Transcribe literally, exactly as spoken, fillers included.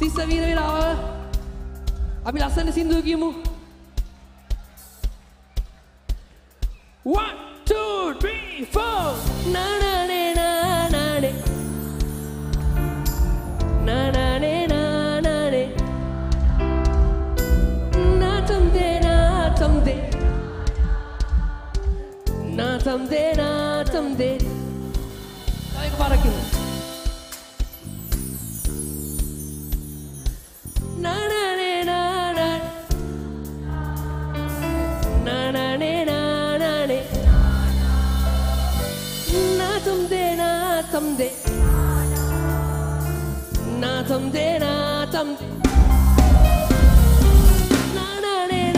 තිස්ස වීර වේලාව අපි ලස්සන සින්දුව කියමු. one two three four na na ne na na ne na na ne na na ne na someday na someday na someday na someday Ay ko para කියමු. Na na ne na na na na ne na na ne na someday na someday na someday na someday na na ne